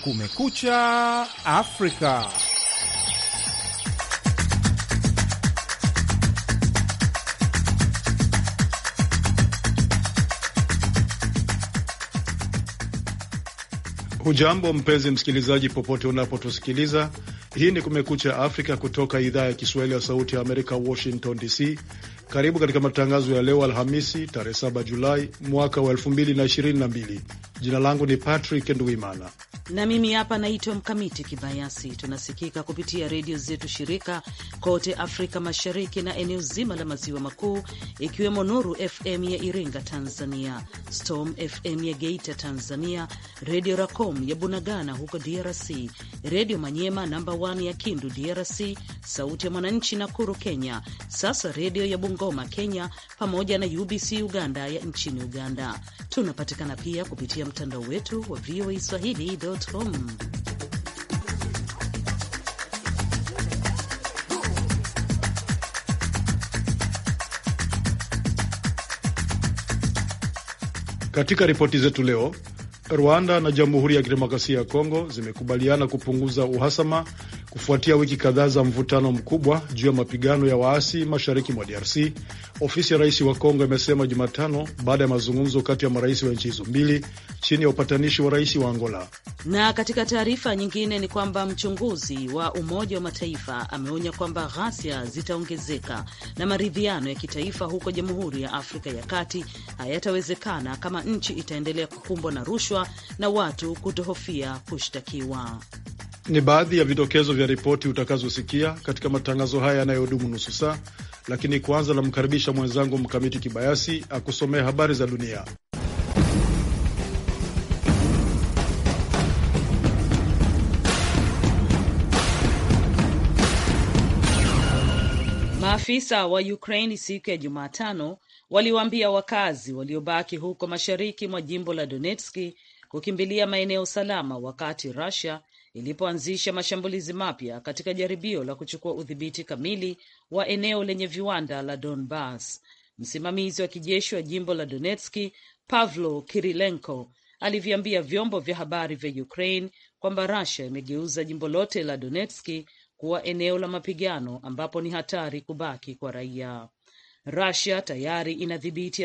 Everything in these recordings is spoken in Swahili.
Kumekucha Afrika. Hujambo mpenzi msikilizaji, popote unapotusikiliza. Hii ni Kumekucha Afrika kutoka idhaa ya Kiswahili ya Sauti ya Amerika, Washington DC. Karibu katika matangazo ya leo Alhamisi, tarehe 7 Julai mwaka wa 2022. Jina langu ni Patrick Ndwimana na mimi hapa naitwa Mkamiti Kibayasi. Tunasikika kupitia redio zetu shirika kote Afrika Mashariki na eneo zima la Maziwa Makuu, ikiwemo Nuru FM ya Iringa Tanzania, Storm FM ya Geita Tanzania, Redio Racom ya Bunagana huko DRC, Redio Manyema namba 1 ya Kindu DRC, Sauti ya Mwananchi Nakuru Kenya, Sasa Redio ya Bungoma Kenya, pamoja na UBC Uganda ya nchini Uganda. Tunapatikana pia kupitia mtandao wetu wa voaswahili.com. Katika ripoti zetu leo, Rwanda na Jamhuri ya Kidemokrasia ya Kongo zimekubaliana kupunguza uhasama kufuatia wiki kadhaa za mvutano mkubwa juu ya mapigano ya waasi mashariki mwa DRC, ofisi ya rais wa Kongo imesema Jumatano, baada ya mazungumzo kati ya marais wa nchi hizo mbili chini ya upatanishi wa rais wa Angola. Na katika taarifa nyingine ni kwamba mchunguzi wa Umoja wa Mataifa ameonya kwamba ghasia zitaongezeka na maridhiano ya kitaifa huko Jamhuri ya Afrika ya Kati hayatawezekana kama nchi itaendelea kukumbwa na rushwa na watu kutohofia kushtakiwa. Ni baadhi ya vidokezo vya ripoti utakazosikia katika matangazo haya yanayodumu nusu saa, lakini kwanza namkaribisha mwenzangu Mkamiti Kibayasi akusomea habari za dunia. Maafisa wa Ukraine siku ya Jumatano waliwaambia wakazi waliobaki huko mashariki mwa jimbo la Donetski kukimbilia maeneo salama wakati Russia ilipoanzisha mashambulizi mapya katika jaribio la kuchukua udhibiti kamili wa eneo lenye viwanda la Donbas. Msimamizi wa kijeshi wa jimbo la Donetski, Pavlo Kirilenko, aliviambia vyombo vya habari vya Ukraine kwamba Russia imegeuza jimbo lote la Donetski kuwa eneo la mapigano ambapo ni hatari kubaki kwa raia. Russia tayari inadhibiti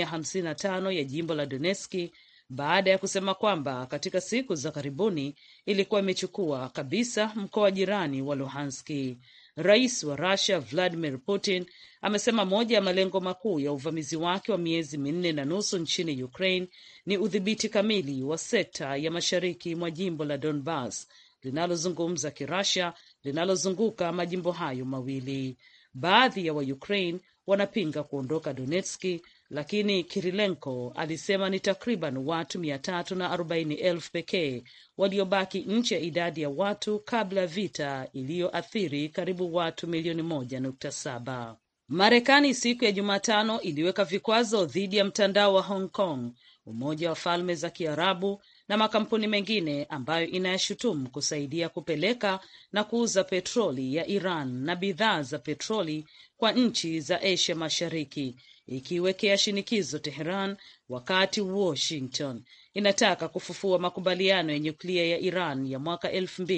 55% ya jimbo la Donetski baada ya kusema kwamba katika siku za karibuni ilikuwa imechukua kabisa mkoa jirani wa Luhanski. Rais wa Russia Vladimir Putin amesema moja ya malengo makuu ya uvamizi wake wa miezi 4.5 nchini Ukraine ni udhibiti kamili wa sekta ya mashariki mwa jimbo la Donbas linalozungumza Kirussia linalozunguka majimbo hayo mawili. Baadhi ya Wa-Ukraine wanapinga kuondoka Donetski, lakini Kirilenko alisema ni takriban watu 340,000 pekee waliobaki nje ya idadi ya watu kabla vita iliyoathiri karibu watu milioni 1.7. Marekani siku ya Jumatano iliweka vikwazo dhidi ya mtandao wa Hong Kong, Umoja wa Falme za Kiarabu na makampuni mengine ambayo inayashutumu kusaidia kupeleka na kuuza petroli ya Iran na bidhaa za petroli kwa nchi za Asia Mashariki, ikiwekea shinikizo Teheran wakati Washington inataka kufufua makubaliano ya nyuklia ya Iran ya mwaka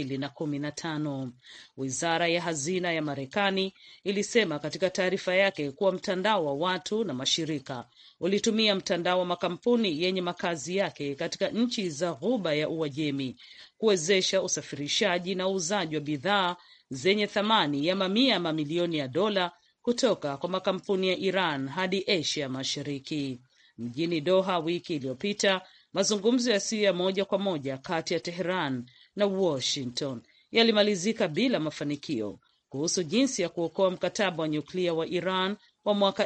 2015. Wizara ya Hazina ya Marekani ilisema katika taarifa yake kuwa mtandao wa watu na mashirika ulitumia mtandao wa makampuni yenye makazi yake katika nchi za Ghuba ya Uajemi kuwezesha usafirishaji na uuzaji wa bidhaa zenye thamani ya mamilioni ya dola kutoka kwa makampuni ya Iran hadi Asia Mashariki. Mjini Doha wiki iliyopita, mazungumzo yasiyo ya moja kwa moja kati ya Tehran na Washington yalimalizika bila mafanikio kuhusu jinsi ya kuokoa mkataba wa nyuklia wa Iran wa mwaka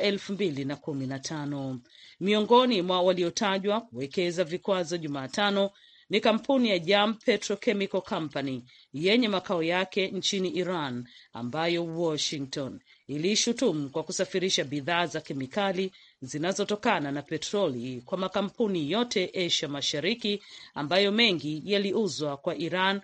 2015. Miongoni mwa waliotajwa kuwekeza vikwazo Jumatano ni kampuni ya Jam Petrochemical Company yenye makao yake nchini Iran, ambayo Washington iliishutumu kwa kusafirisha bidhaa za kemikali zinazotokana na petroli kwa makampuni yote Asia Mashariki ambayo mengi yaliuzwa kwa Iran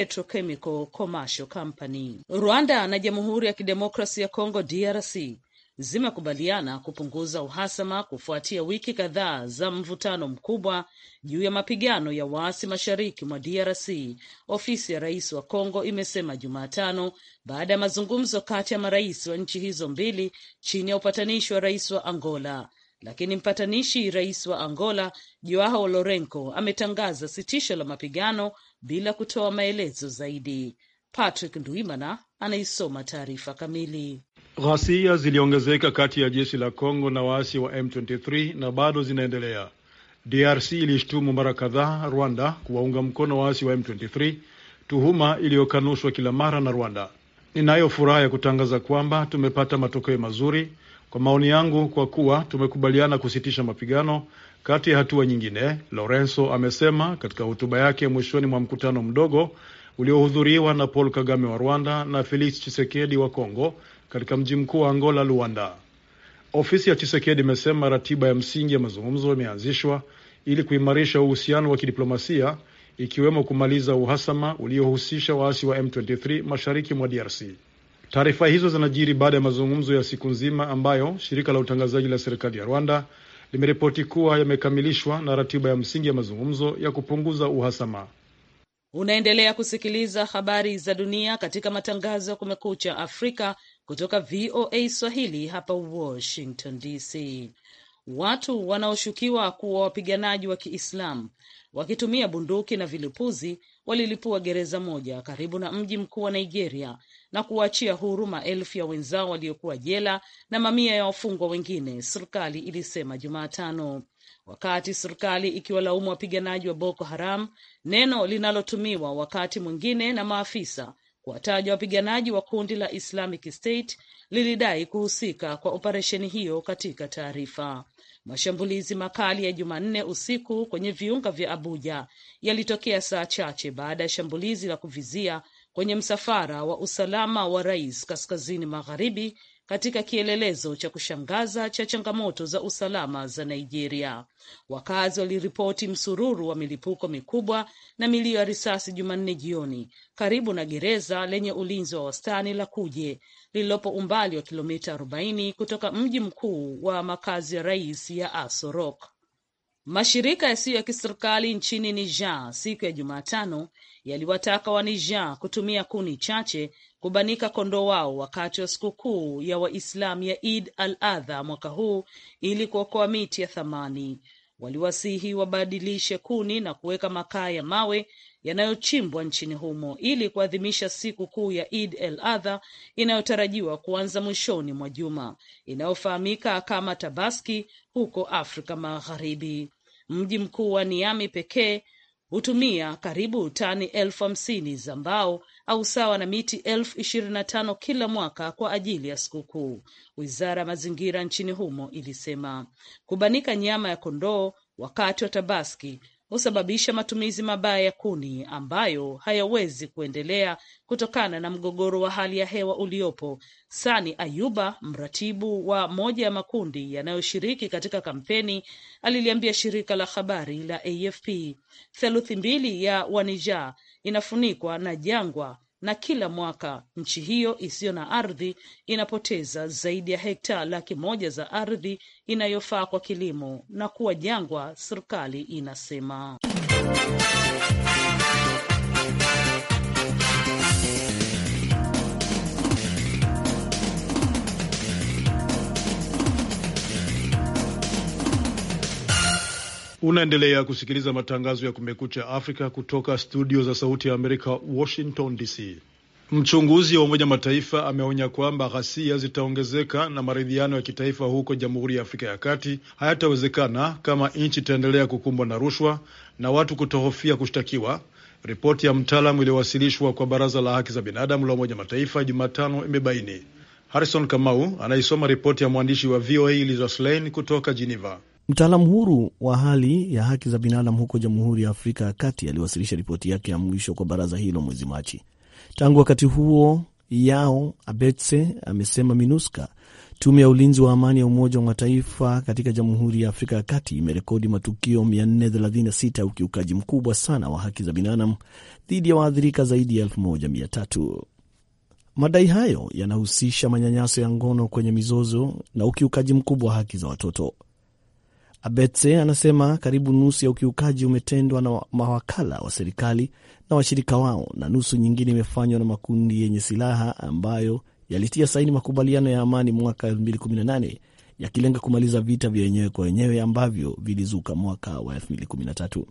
Petrochemical Commercial Company. Rwanda na Jamhuri ya Kidemokrasia ya Kongo DRC zimekubaliana kupunguza uhasama kufuatia wiki kadhaa za mvutano mkubwa juu ya mapigano ya waasi mashariki mwa DRC, ofisi ya rais wa Kongo imesema Jumatano, baada ya mazungumzo kati ya marais wa nchi hizo mbili chini ya upatanishi wa rais wa Angola. Lakini mpatanishi rais wa Angola Joao Lourenco ametangaza sitisho la mapigano bila kutoa maelezo zaidi. Patrick Ndwimana anaisoma taarifa kamili. Ghasia ziliongezeka kati ya jeshi la Kongo na waasi wa M23 na bado zinaendelea. DRC ilishtumu mara kadhaa Rwanda kuwaunga mkono waasi wa M23, tuhuma iliyokanushwa kila mara na Rwanda. Ninayo furaha ya kutangaza kwamba tumepata matokeo mazuri kwa maoni yangu, kwa kuwa tumekubaliana kusitisha mapigano kati ya hatua nyingine, Lorenzo amesema katika hotuba yake mwishoni mwa mkutano mdogo uliohudhuriwa na Paul Kagame wa Rwanda na Felix Tshisekedi wa Kongo katika mji mkuu wa Angola, Luanda. Ofisi ya Tshisekedi imesema ratiba ya msingi ya mazungumzo imeanzishwa ili kuimarisha uhusiano wa kidiplomasia, ikiwemo kumaliza uhasama uliohusisha waasi wa M23 mashariki mwa DRC. Taarifa hizo zinajiri baada ya mazungumzo ya siku nzima ambayo shirika la utangazaji la serikali ya Rwanda limeripoti kuwa yamekamilishwa na ratiba ya msingi ya mazungumzo ya kupunguza uhasama. Unaendelea kusikiliza habari za dunia katika matangazo ya Kumekucha Afrika kutoka VOA Swahili hapa Washington DC. Watu wanaoshukiwa kuwa wapiganaji wa Kiislamu wakitumia bunduki na vilipuzi walilipua gereza moja karibu na mji mkuu wa Nigeria na kuwaachia huru maelfu ya wenzao waliokuwa jela na mamia ya wafungwa wengine, serikali ilisema Jumatano. Wakati serikali ikiwalaumu wapiganaji wa Boko Haram, neno linalotumiwa wakati mwingine na maafisa kuwataja wapiganaji wa kundi la Islamic State, lilidai kuhusika kwa operesheni hiyo. Katika taarifa, mashambulizi makali ya Jumanne usiku kwenye viunga vya Abuja yalitokea saa chache baada ya shambulizi la kuvizia kwenye msafara wa usalama wa rais kaskazini magharibi, katika kielelezo cha kushangaza cha changamoto za usalama za Nigeria. Wakazi waliripoti msururu wa milipuko mikubwa na milio ya risasi Jumanne jioni karibu na gereza lenye ulinzi wa wastani la Kuje, lililopo umbali wa kilomita 40 kutoka mji mkuu wa makazi ya rais ya Aso Rock. Mashirika yasiyo ya kiserikali nchini Niger siku ya Jumatano yaliwataka wa Niger kutumia kuni chache kubanika kondoo wao wakati wa sikukuu ya Waislamu ya Eid al-Adha mwaka huu ili kuokoa miti ya thamani. Waliwasihi wabadilishe kuni na kuweka makaa ya mawe yanayochimbwa nchini humo ili kuadhimisha siku kuu ya Eid al-Adha inayotarajiwa kuanza mwishoni mwa juma, inayofahamika kama Tabaski huko Afrika Magharibi. Mji mkuu wa Niamey pekee hutumia karibu tani 50,000 za mbao au sawa na miti 25,000 kila mwaka kwa ajili ya sikukuu, wizara ya mazingira nchini humo ilisema. Kubanika nyama ya kondoo wakati wa Tabaski husababisha matumizi mabaya ya kuni ambayo hayawezi kuendelea kutokana na mgogoro wa hali ya hewa uliopo. Sani Ayuba, mratibu wa moja ya makundi yanayoshiriki katika kampeni, aliliambia shirika la habari la AFP, theluthi mbili ya Wanija inafunikwa na jangwa na kila mwaka nchi hiyo isiyo na ardhi inapoteza zaidi ya hekta 100,000 za ardhi inayofaa kwa kilimo na kuwa jangwa, serikali inasema. Unaendelea kusikiliza matangazo ya Kumekucha Afrika kutoka studio za Sauti ya Amerika, Washington DC. Mchunguzi wa Umoja Mataifa ameonya kwamba ghasia zitaongezeka na maridhiano ya kitaifa huko Jamhuri ya Afrika ya Kati hayatawezekana kama nchi itaendelea kukumbwa na rushwa na watu kutohofia kushtakiwa. Ripoti ya mtaalamu iliyowasilishwa kwa Baraza la Haki za Binadamu la Umoja Mataifa Jumatano imebaini. Harrison Kamau anaisoma ripoti ya mwandishi wa VOA Lisa Schlein kutoka Geneva. Mtaalamu huru wa hali ya haki za binadamu huko Jamhuri ya Afrika ya Kati aliwasilisha ripoti yake ya mwisho kwa baraza hilo mwezi Machi. Tangu wakati huo, Yao Abetse amesema MINUSCA, tume ya ulinzi wa amani ya Umoja wa Mataifa katika Jamhuri ya Afrika ya Kati, imerekodi matukio 436 ukiukaji mkubwa sana wa haki za binadamu dhidi ya waathirika zaidi ya 1,300. Madai hayo yanahusisha manyanyaso ya ngono kwenye mizozo na ukiukaji mkubwa wa haki za watoto. Abetse anasema karibu nusu ya ukiukaji umetendwa na mawakala wa serikali na washirika wao, na nusu nyingine imefanywa na makundi yenye silaha ambayo yalitia saini makubaliano ya amani mwaka 2018 yakilenga kumaliza vita vya wenyewe kwa wenyewe ambavyo vilizuka mwaka wa 2013.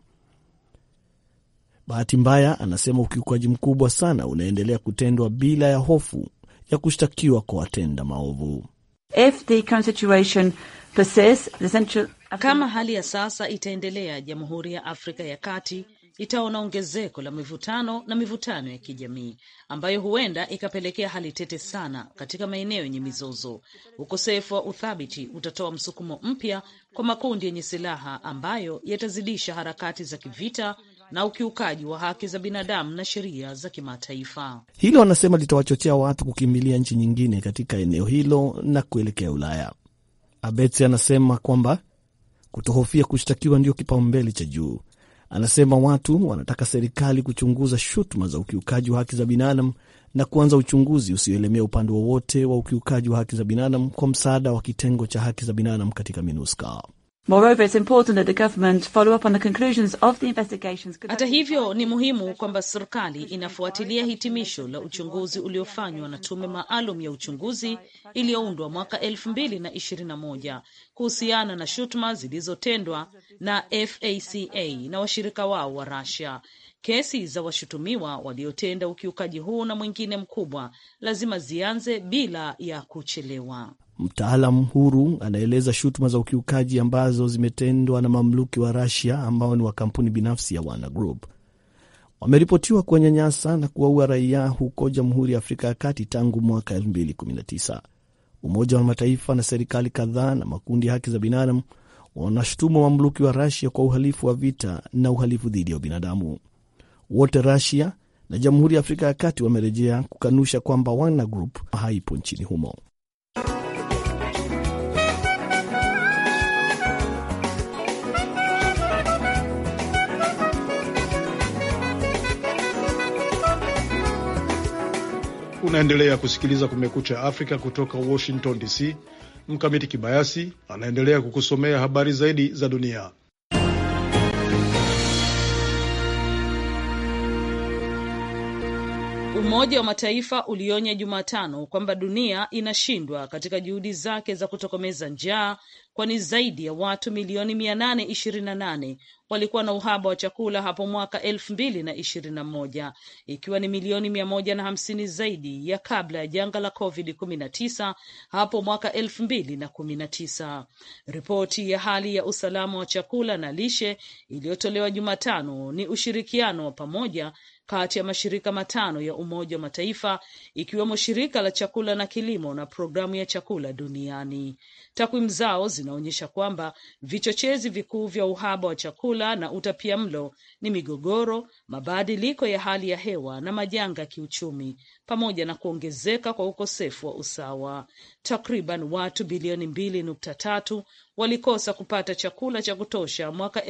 Bahati mbaya, anasema ukiukaji mkubwa sana unaendelea kutendwa bila ya hofu ya kushtakiwa kwa watenda maovu. If the current situation persists, the Central... Kama hali ya sasa itaendelea, Jamhuri ya Afrika ya Kati itaona ongezeko la mivutano ya kijamii ambayo huenda ikapelekea hali tete sana katika maeneo yenye mizozo. Ukosefu wa uthabiti utatoa msukumo mpya kwa makundi yenye silaha ambayo yatazidisha harakati za kivita na ukiukaji wa haki za binadamu na sheria za kimataifa. Hilo anasema litawachochea watu kukimbilia nchi nyingine katika eneo hilo na kuelekea Ulaya. Abetse anasema kwamba kutohofia kushtakiwa ndio kipaumbele cha juu. Anasema watu wanataka serikali kuchunguza shutuma za ukiukaji wa haki za binadamu na kuanza uchunguzi usioelemea upande wowote wa ukiukaji wa haki za binadamu kwa msaada wa kitengo cha haki za binadamu katika MINUSCA. Moreover, it's important that the government follow up on the conclusions of the investigations. Hata hivyo, ni muhimu kwamba serikali inafuatilia hitimisho la uchunguzi uliofanywa na tume maalum ya uchunguzi iliyoundwa mwaka 2021 kuhusiana na shutuma zilizotendwa na FACA na washirika wao wa Russia. Kesi za washutumiwa waliotenda ukiukaji huu na mwingine mkubwa lazima zianze bila ya kuchelewa. Mtaalam huru anaeleza shutuma za ukiukaji ambazo zimetendwa na mamluki wa Russia ambao ni wa kampuni binafsi ya Wagner Group. Wameripotiwa kuwanyanyasa na kuwaua raia huko Jamhuri ya Afrika ya Kati tangu mwaka 2019. Umoja wa Mataifa na serikali kadhaa na makundi ya haki za binadamu wanashutumu mamluki wa Russia kwa uhalifu wa vita na uhalifu dhidi ya binadamu. Wote Russia na Jamhuri ya Afrika ya Kati wamerejea kukanusha kwamba Wagner Group haipo nchini humo. Unaendelea kusikiliza Kumekucha Afrika kutoka Washington DC. Mkamiti Kibayasi anaendelea kukusomea habari zaidi za dunia. Umoja wa Mataifa ulionya Jumatano kwamba dunia inashindwa katika juhudi zake za kutokomeza njaa, kwani zaidi ya watu milioni 828 walikuwa na uhaba wa chakula hapo mwaka 2021, ikiwa ni milioni 150 zaidi ya kabla ya janga la COVID-19 hapo mwaka 2019. Ripoti ya hali ya usalama wa chakula na lishe iliyotolewa Jumatano ni ushirikiano wa pamoja kati ya mashirika matano ya Umoja wa Mataifa, ikiwemo shirika la chakula na kilimo na programu ya chakula duniani. Takwimu zao zinaonyesha kwamba vichochezi vikuu vya uhaba wa chakula na utapiamlo ni migogoro, mabadiliko ya hali ya hewa na majanga ya kiuchumi, pamoja na kuongezeka kwa ukosefu wa usawa. Takriban watu bilioni 2.3 walikosa kupata chakula cha kutosha mwaka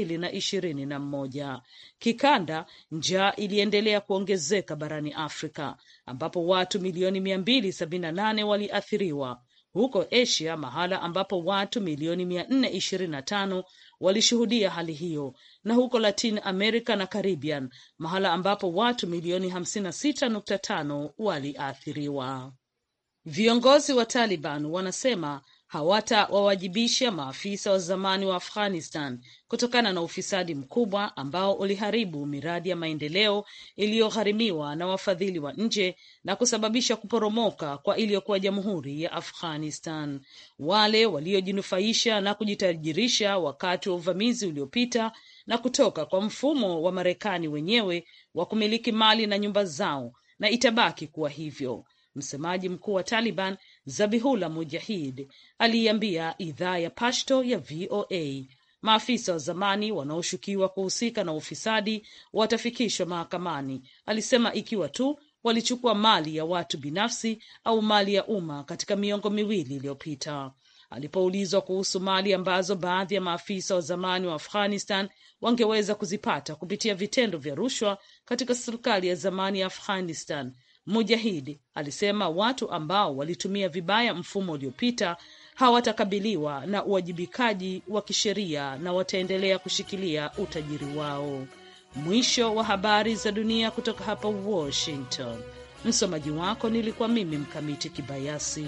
2021. Kikanda, njaa iliendelea kuongezeka barani Afrika, ambapo watu milioni 278 waliathiriwa. Huko Asia, mahala ambapo watu milioni 425 walishuhudia hali hiyo, na huko Latin America na Caribbean, mahala ambapo watu milioni 56.5 waliathiriwa. Viongozi wa Taliban wanasema hawatawawajibisha maafisa wa zamani wa Afghanistan kutokana na ufisadi mkubwa ambao uliharibu miradi ya maendeleo iliyogharimiwa na wafadhili wa nje na kusababisha kuporomoka kwa iliyokuwa jamhuri ya Afghanistan. Wale waliojinufaisha na kujitajirisha wakati wa uvamizi uliopita na kutoka kwa mfumo wa Marekani wenyewe wa kumiliki mali na nyumba zao, na itabaki kuwa hivyo. Msemaji mkuu wa Taliban Zabihullah Mujahid aliambia idhaa ya Pashto ya VOA maafisa wa zamani wanaoshukiwa kuhusika na ufisadi watafikishwa mahakamani. Alisema ikiwa tu walichukua mali ya watu binafsi au mali ya umma katika miongo miwili iliyopita. Alipoulizwa kuhusu mali ambazo baadhi ya maafisa wa zamani wa Afghanistan wangeweza kuzipata kupitia vitendo vya rushwa katika serikali ya zamani ya Afghanistan, Mujahidi alisema watu ambao walitumia vibaya mfumo uliopita hawatakabiliwa na uwajibikaji wa kisheria na wataendelea kushikilia utajiri wao. Mwisho wa habari za dunia kutoka hapa Washington. Msomaji wako nilikuwa mimi Mkamiti Kibayasi.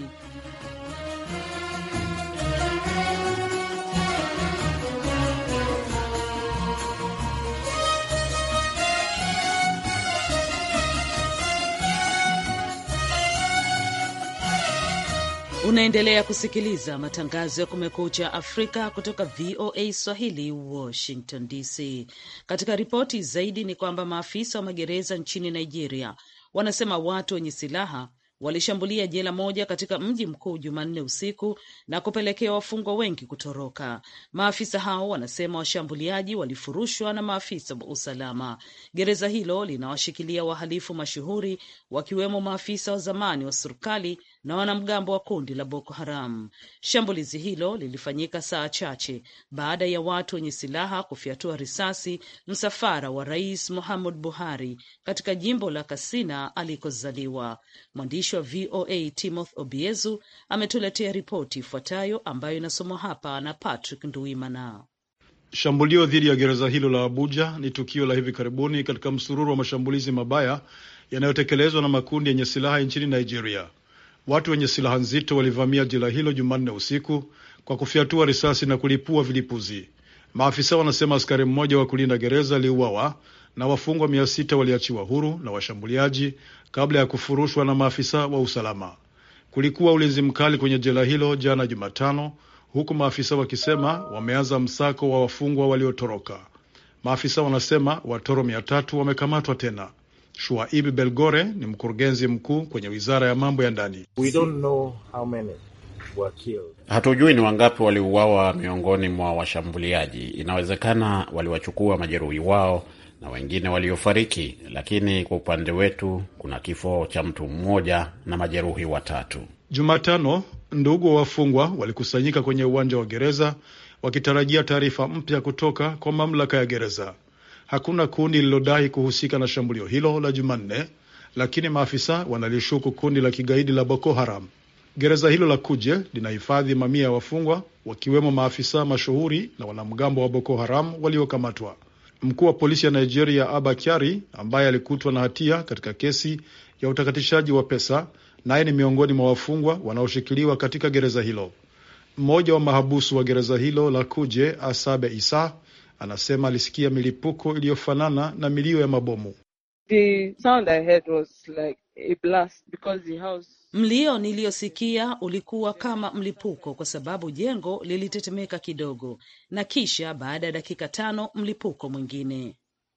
Unaendelea kusikiliza matangazo ya Kumekucha Afrika kutoka VOA Swahili, Washington DC. Katika ripoti zaidi ni kwamba maafisa wa magereza nchini Nigeria wanasema watu wenye silaha walishambulia jela moja katika mji mkuu Jumanne usiku na kupelekea wafungwa wengi kutoroka. Maafisa hao wanasema washambuliaji walifurushwa na maafisa wa usalama. Gereza hilo linawashikilia wahalifu mashuhuri wakiwemo maafisa wa zamani wa serikali na wanamgambo wa kundi la Boko Haram. Shambulizi hilo lilifanyika saa chache baada ya watu wenye silaha kufyatua risasi msafara wa Rais Muhammad Buhari katika jimbo la Katsina alikozaliwa. Mwandishi wa VOA Timothy Obiezu ametuletea ripoti ifuatayo ambayo inasomwa hapa na Patrick Nduwimana. Shambulio dhidi ya gereza hilo la Abuja ni tukio la hivi karibuni katika msururu wa mashambulizi mabaya yanayotekelezwa na makundi yenye silaha nchini Nigeria. Watu wenye silaha nzito walivamia jela hilo Jumanne usiku kwa kufyatua risasi na kulipua vilipuzi. Maafisa wanasema askari mmoja wa kulinda gereza aliuawa na wafungwa 600 waliachiwa huru na washambuliaji kabla ya kufurushwa na maafisa wa usalama. Kulikuwa ulinzi mkali kwenye jela hilo jana Jumatano, huku maafisa wakisema wameanza msako wa wafungwa waliotoroka. Maafisa wanasema watoro 300 wamekamatwa tena. Shuaib Belgore ni mkurugenzi mkuu kwenye wizara ya mambo ya ndani. We don't know how many were killed. Hatujui ni wangapi waliuawa miongoni mwa washambuliaji. Inawezekana waliwachukua majeruhi wao na wengine waliofariki, lakini kwa upande wetu kuna kifo cha mtu mmoja na majeruhi 3. Jumatano, ndugu wa wafungwa walikusanyika kwenye uwanja wa gereza wakitarajia taarifa mpya kutoka kwa mamlaka ya gereza. Hakuna kundi lililodai kuhusika na shambulio hilo la Jumanne, lakini maafisa wanalishuku kundi la kigaidi la Boko Haram. Gereza hilo la Kuje linahifadhi mamia ya wafungwa, wakiwemo maafisa mashuhuri na wanamgambo wa Boko Haram waliokamatwa. Mkuu wa polisi ya Nigeria Abba Kyari, ambaye alikutwa na hatia katika kesi ya utakatishaji wa pesa, naye ni miongoni mwa wafungwa wanaoshikiliwa katika gereza hilo. Mmoja wa mahabusu wa gereza hilo la Kuje, Asabe Isa, anasema alisikia milipuko iliyofanana na milio ya mabomu. The sound I heard was like a blast because the house... Mlio niliyosikia ulikuwa kama mlipuko kwa sababu jengo lilitetemeka kidogo, na kisha baada ya dakika 5 mlipuko mwingine.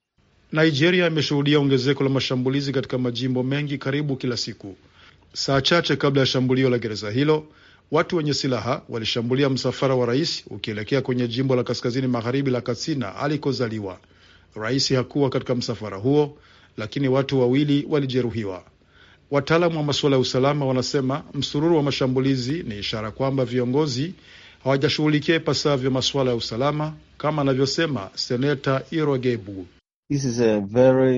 Nigeria imeshuhudia ongezeko la mashambulizi katika majimbo mengi karibu kila siku. Saa chache kabla ya shambulio la gereza hilo, watu wenye silaha walishambulia msafara wa rais ukielekea kwenye jimbo la kaskazini magharibi la Katsina alikozaliwa. Rais hakuwa katika msafara huo, lakini watu 2 walijeruhiwa. Wataalamu wa masuala ya usalama wanasema msururu wa mashambulizi ni ishara kwamba viongozi hawajashughulikia ipasavyo masuala ya usalama, kama anavyosema Seneta Irogebu. This is a very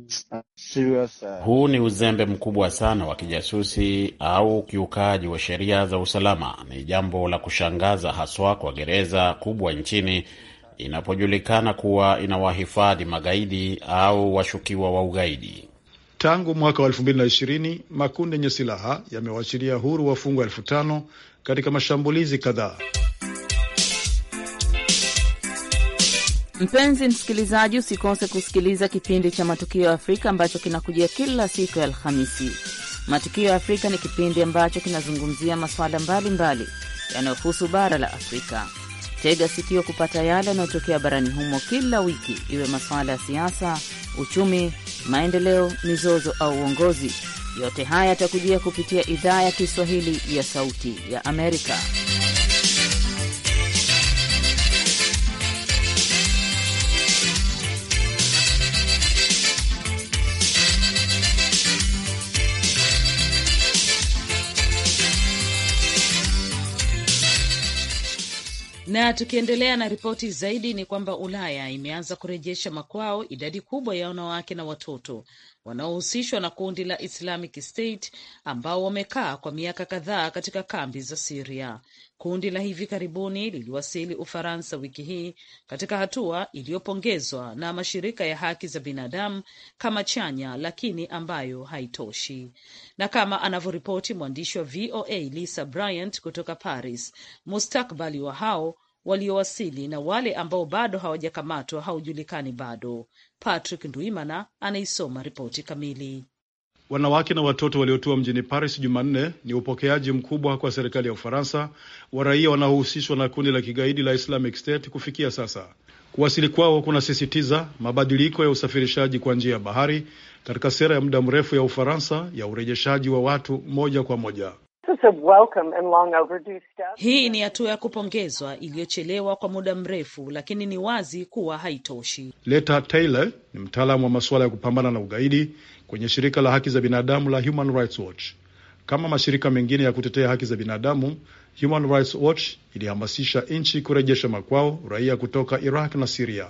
serious Huu ni uzembe mkubwa sana wa kijasusi au kiukaji wa sheria za usalama. Ni jambo la kushangaza haswa kwa gereza kubwa nchini inapojulikana kuwa inawahifadhi magaidi au washukiwa wa ugaidi. Tangu mwaka wa 2020, makundi yenye silaha yamewaachilia huru wafungwa 5,000 katika mashambulizi kadhaa. Mpenzi msikilizaji, usikose kusikiliza kipindi cha Matukio ya Afrika ambacho kinakujia kila siku ya Alhamisi. Matukio ya Afrika ni kipindi ambacho kinazungumzia masuala mbalimbali yanayohusu bara la Afrika. Tega sikio kupata yale yanayotokea barani humo kila wiki, iwe masuala ya siasa, uchumi, maendeleo, mizozo au uongozi. Yote haya yatakujia kupitia idhaa ya Kiswahili ya Sauti ya Amerika. Na tukiendelea na ripoti zaidi ni kwamba Ulaya imeanza kurejesha makwao idadi kubwa ya wanawake na watoto wanaohusishwa na kundi la Islamic State ambao wamekaa kwa miaka kadhaa katika kambi za Syria. Kundi la hivi karibuni liliwasili Ufaransa wiki hii katika hatua iliyopongezwa na mashirika ya haki za binadamu kama chanya, lakini ambayo haitoshi. Na kama anavyoripoti mwandishi wa VOA Lisa Bryant kutoka Paris, mustakbali wa hao waliowasili na wale ambao bado hawajakamatwa haujulikani bado. Patrick Ndwimana anaisoma ripoti kamili. Wanawake na watoto waliotua mjini Paris Jumanne ni upokeaji mkubwa kwa serikali ya Ufaransa wa raia wanaohusishwa na kundi la kigaidi la Islamic State kufikia sasa. Kuwasili kwao kunasisitiza mabadiliko ya usafirishaji kwa njia ya bahari katika sera ya muda mrefu ya Ufaransa ya urejeshaji wa watu moja kwa moja. Hii ni hatua ya kupongezwa iliyochelewa kwa muda mrefu, lakini ni wazi kuwa haitoshi. Leta Taylor ni mtaalamu wa masuala ya kupambana na ugaidi kwenye shirika la haki za binadamu la Human Rights Watch. Kama mashirika mengine ya kutetea haki za binadamu, Human Rights Watch ilihamasisha nchi kurejesha makwao raia kutoka Iraq na Syria.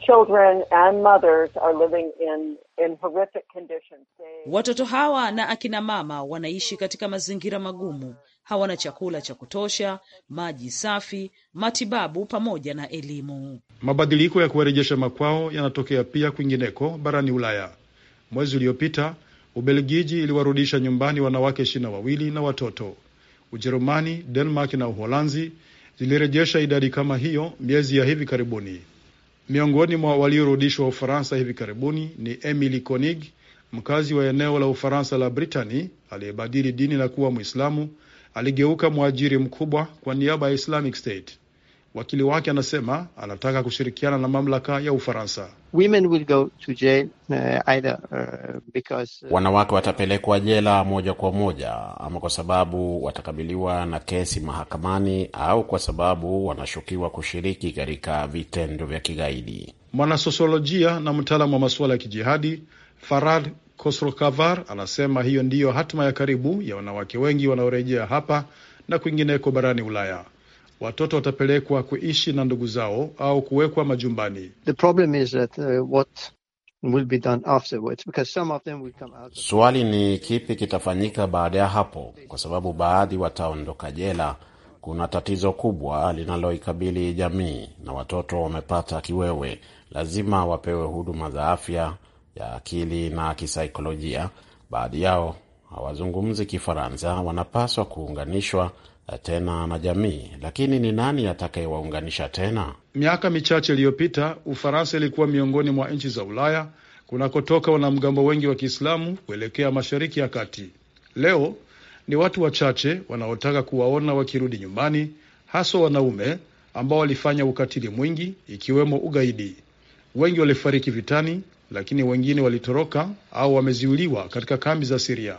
Watoto hawa na akina mama wanaishi katika mazingira magumu, hawana chakula cha kutosha, maji safi, matibabu pamoja na elimu. Mabadiliko ya kuwarejesha makwao yanatokea pia kwingineko barani Ulaya. Mwezi uliopita, Ubelgiji iliwarudisha nyumbani wanawake 22 na watoto. Ujerumani, Denmark na Uholanzi zilirejesha idadi kama hiyo miezi ya hivi karibuni. Miongoni mwa waliorudishwa Ufaransa hivi karibuni ni Emily Konig, mkazi wa eneo la Ufaransa la Brittany, aliyebadili dini na kuwa Muislamu. Aligeuka mwajiri mkubwa kwa niaba ya Islamic State. Wakili wake anasema anataka kushirikiana na mamlaka ya Ufaransa. Women will go to jail either because wanawake watapelekwa jela moja kwa moja, ama kwa sababu watakabiliwa na kesi mahakamani au kwa sababu wanashukiwa kushiriki katika vitendo vya kigaidi. Mwanasosiolojia na mtaalamu wa masuala ya kijihadi Farad Khosrokhavar anasema hiyo ndiyo hatima ya karibu ya wanawake wengi wanaorejea hapa na kwingineko barani Ulaya. Watoto watapelekwa kuishi na ndugu zao au kuwekwa majumbani. The problem is that what will be done afterwards, because some of them will come out. Swali ni kipi kitafanyika baada ya hapo, kwa sababu baadhi wataondoka jela. Kuna tatizo kubwa linaloikabili jamii na watoto wamepata kiwewe. Lazima wapewe huduma za afya ya akili na kisaikolojia. Baadhi yao hawazungumzi Kifaransa, wanapaswa kuunganishwa tena na jamii, lakini ni nani atakayewaunganisha tena? Miaka michache iliyopita, Ufaransa ilikuwa miongoni mwa nchi za Ulaya kunakotoka wanamgambo wengi wa Kiislamu kuelekea Mashariki ya Kati. Leo ni watu wachache wanaotaka kuwaona wakirudi nyumbani, hasa wanaume ambao walifanya ukatili mwingi ikiwemo ugaidi. Wengi walifariki vitani, lakini wengine walitoroka au wameziuliwa katika kambi za Syria.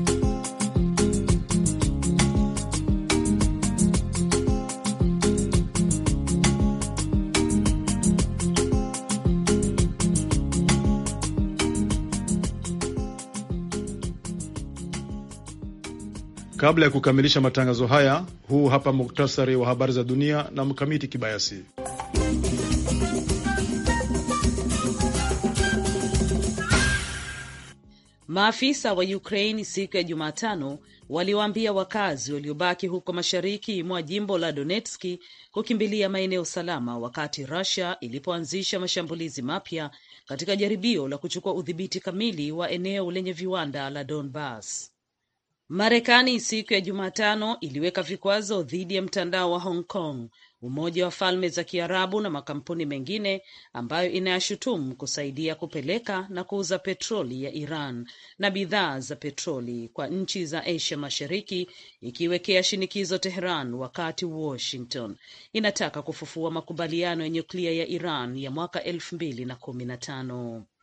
Kabla ya kukamilisha matangazo haya, huu hapa muktasari wa habari za dunia na Mkamiti Kibayasi. Maafisa wa Ukraine siku ya Jumatano waliwaambia wakazi waliobaki huko mashariki mwa jimbo la Donetski kukimbilia maeneo salama wakati Russia ilipoanzisha mashambulizi mapya katika jaribio la kuchukua udhibiti kamili wa eneo lenye viwanda la Donbas. Marekani siku ya Jumatano iliweka vikwazo dhidi ya mtandao wa Hong Kong, Umoja wa Falme za Kiarabu na makampuni mengine ambayo inayashutumu kusaidia kupeleka na kuuza petroli ya Iran na bidhaa za petroli kwa nchi za Asia Mashariki, ikiwekea shinikizo Tehran wakati Washington inataka kufufua makubaliano ya nyuklia ya Iran ya mwaka 2015.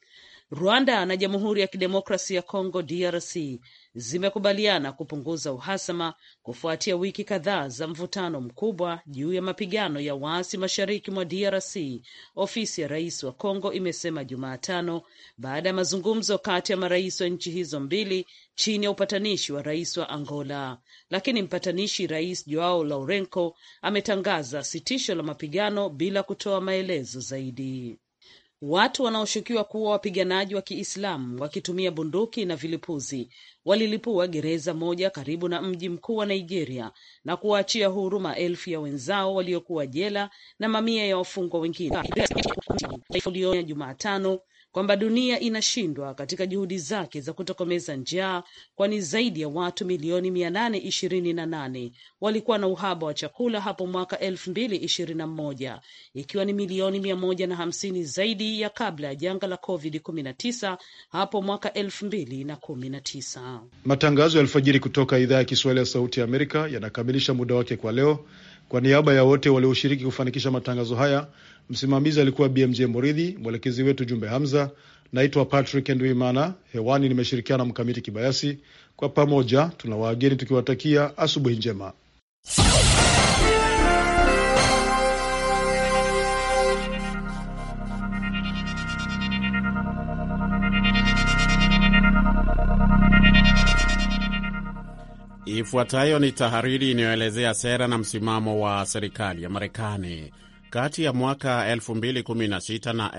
Rwanda na Jamhuri ya Kidemokrasia ya Kongo DRC zimekubaliana kupunguza uhasama kufuatia wiki kadhaa za mvutano mkubwa juu ya mapigano ya waasi mashariki mwa DRC, ofisi ya rais wa Kongo imesema Jumatano, baada ya mazungumzo kati ya marais wa nchi hizo mbili chini ya upatanishi wa rais wa Angola. Lakini mpatanishi Rais Joao Lourenco ametangaza sitisho la mapigano bila kutoa maelezo zaidi. Watu wanaoshukiwa kuwa wapiganaji wa Kiislamu wakitumia bunduki na vilipuzi walilipua gereza moja karibu na mji mkuu wa Nigeria na kuwaachia huru maelfu ya wenzao waliokuwa jela na mamia ya wafungwa wengine. Ulionya Jumatano kwamba dunia inashindwa katika juhudi zake za kutokomeza njaa, kwani zaidi ya watu milioni 828 walikuwa na uhaba wa chakula hapo mwaka 2021, ikiwa ni milioni 150 zaidi ya kabla ya janga la COVID-19 hapo mwaka 2019. Matangazo ya alfajiri kutoka idhaa ya Kiswahili ya Sauti ya Amerika yanakamilisha muda wake kwa leo. Kwa niaba ya wote walioshiriki kufanikisha matangazo haya, msimamizi alikuwa BMJ Moridhi, mwelekezi wetu Jumbe Hamza. Naitwa Patrick Ndwimana, hewani nimeshirikiana Mkamiti Kibayasi. Kwa pamoja tunawaageni tukiwatakia asubuhi njema. Ifuatayo ni tahariri inayoelezea sera na msimamo wa serikali ya Marekani. Kati ya mwaka 2016 na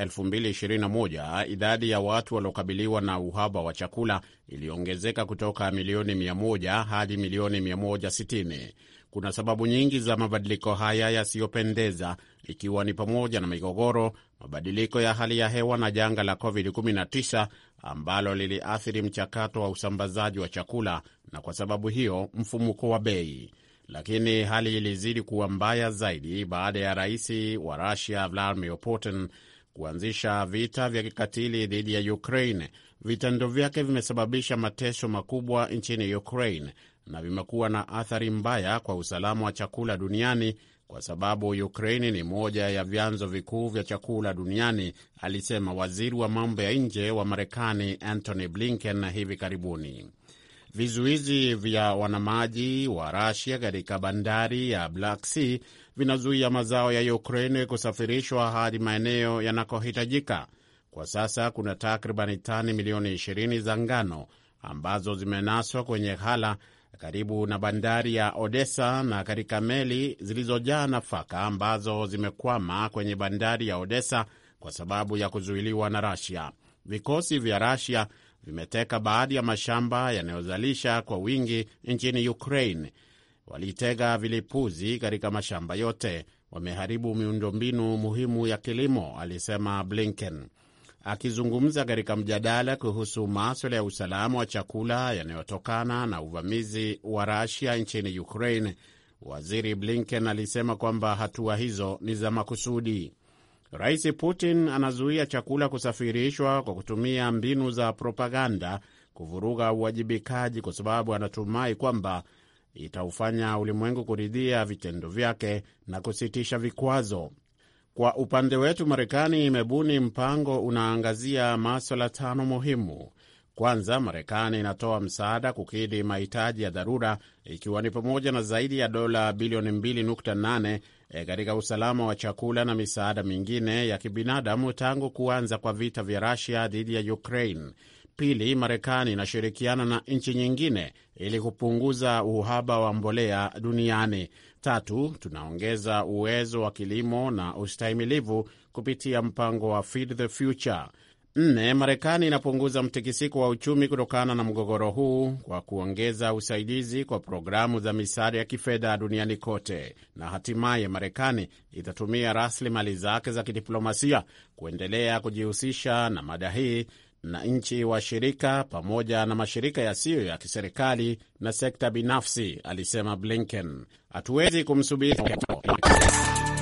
2021, idadi ya watu waliokabiliwa na uhaba wa chakula iliongezeka kutoka milioni 100 hadi milioni 160. Kuna sababu nyingi za mabadiliko haya yasiyopendeza, ikiwa ni pamoja na migogoro, mabadiliko ya hali ya hewa na janga la COVID-19 ambalo liliathiri mchakato wa usambazaji wa chakula na kwa sababu hiyo mfumuko wa bei. Lakini hali ilizidi kuwa mbaya zaidi baada ya rais wa Russia Vladimir Putin kuanzisha vita vya kikatili dhidi ya Ukraine. Vitendo vyake vimesababisha mateso makubwa nchini Ukraine na vimekuwa na athari mbaya kwa usalama wa chakula duniani, kwa sababu Ukraine ni moja ya vyanzo vikuu vya chakula duniani, alisema waziri wa mambo ya nje wa Marekani Antony Blinken hivi karibuni. Vizuizi vya wanamaji wa Russia katika bandari ya Black Sea vinazuia mazao ya Ukraine kusafirishwa hadi maeneo yanakohitajika. Kwa sasa kuna takribani tani milioni 20 za ngano ambazo zimenaswa kwenye ghala karibu na bandari ya Odessa na katika meli zilizojaa nafaka ambazo zimekwama kwenye bandari ya Odessa kwa sababu ya kuzuiliwa na Russia. Vikosi vya Russia vimeteka baadhi ya mashamba yanayozalisha kwa wingi nchini Ukraine. Walitega vilipuzi katika mashamba yote, wameharibu miundombinu muhimu ya kilimo, alisema Blinken. Akizungumza katika mjadala kuhusu masuala ya usalama wa chakula yanayotokana na uvamizi wa Russia nchini Ukraine, waziri Blinken alisema kwamba hatua hizo ni za makusudi. Rais Putin anazuia chakula kusafirishwa kwa kutumia mbinu za propaganda kuvuruga uwajibikaji, kwa sababu anatumai kwamba itaufanya ulimwengu kuridhia vitendo vyake na kusitisha vikwazo. Kwa upande wetu, Marekani imebuni mpango unaangazia maswala 5 muhimu. Kwanza, Marekani inatoa msaada kukidhi mahitaji ya dharura, ikiwa ni pamoja na zaidi ya dola bilioni 2.8 katika usalama wa chakula na misaada mingine ya kibinadamu tangu kuanza kwa vita vya Russia dhidi ya Ukraine. Pili, Marekani inashirikiana na nchi nyingine ili kupunguza uhaba wa mbolea duniani. Tatu, tunaongeza uwezo wa kilimo na ustahimilivu kupitia mpango wa Feed the Future. 4, Marekani inapunguza mtikisiko wa uchumi kutokana na mgogoro huu kwa kuongeza usaidizi kwa programu za misaada ya kifedha duniani kote. Na hatimaye Marekani itatumia rasilimali zake za kidiplomasia kuendelea kujihusisha na mada hii na nchi washirika pamoja na mashirika yasiyo ya kiserikali na sekta binafsi, alisema Blinken. Hatuwezi kumsubiri